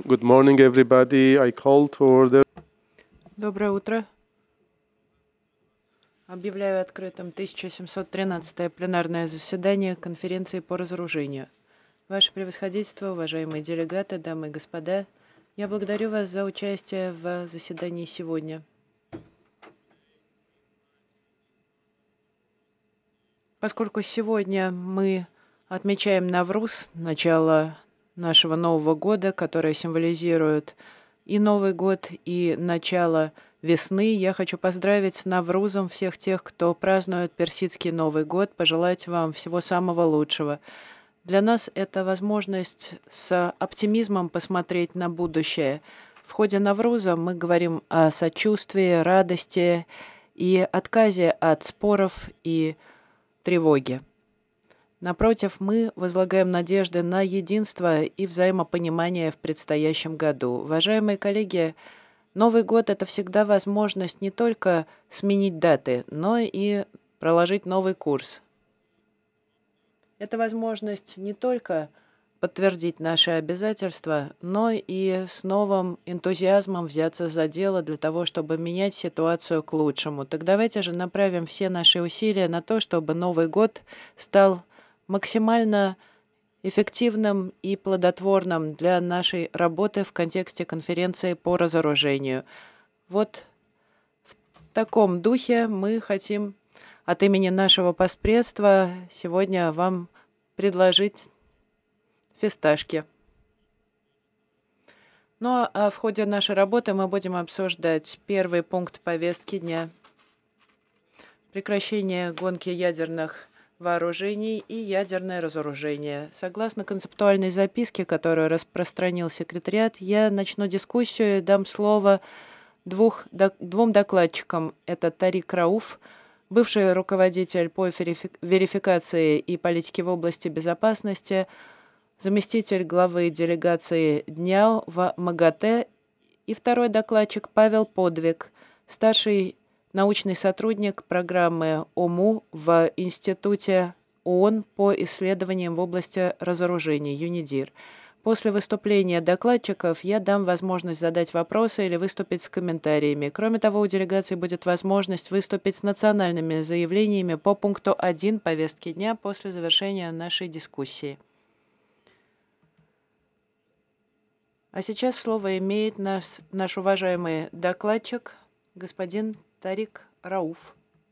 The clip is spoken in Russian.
Good morning, everybody. I call to order. Доброе утро. Объявляю открытым 1713-е пленарное заседание Конференции по разоружению. Ваше Превосходительство, уважаемые делегаты, дамы и господа, я благодарю вас за участие в заседании сегодня. Поскольку сегодня мы отмечаем Навруз, начало нашего Нового года, которое символизирует и Новый год, и начало весны, я хочу поздравить с Наврузом всех тех, кто празднует персидский Новый год, пожелать вам всего самого лучшего. Для нас это возможность с оптимизмом посмотреть на будущее. В ходе Навруза мы говорим о сочувствии, радости и отказе от споров и тревоги. Напротив, мы возлагаем надежды на единство и взаимопонимание в предстоящем году. Уважаемые коллеги, Новый год – это всегда возможность не только сменить даты, но и проложить новый курс. Это возможность не только подтвердить наши обязательства, но и с новым энтузиазмом взяться за дело для того, чтобы менять ситуацию к лучшему. Так давайте же направим все наши усилия на то, чтобы Новый год стал максимально эффективным и плодотворным для нашей работы в контексте конференции по разоружению. Вот в таком духе мы хотим от имени нашего поспредства сегодня вам предложить фисташки. Ну а в ходе нашей работы мы будем обсуждать первый пункт повестки дня. Прекращение гонки ядерных вооружений и ядерное разоружение. Согласно концептуальной записке, которую распространил секретариат, я начну дискуссию и дам слово двум докладчикам. Это Тарик Рауф, бывший руководитель по верификации и политике в области безопасности, заместитель главы делегации ДНЯО в МАГАТЭ, и второй докладчик Павел Подвиг, старший научный сотрудник программы ОМУ в Институте ООН по исследованиям в области разоружения ЮНИДИР. После выступления докладчиков я дам возможность задать вопросы или выступить с комментариями. Кроме того, у делегации будет возможность выступить с национальными заявлениями по пункту 1 повестки дня после завершения нашей дискуссии. А сейчас слово имеет наш уважаемый докладчик, господин Тарик Рауф.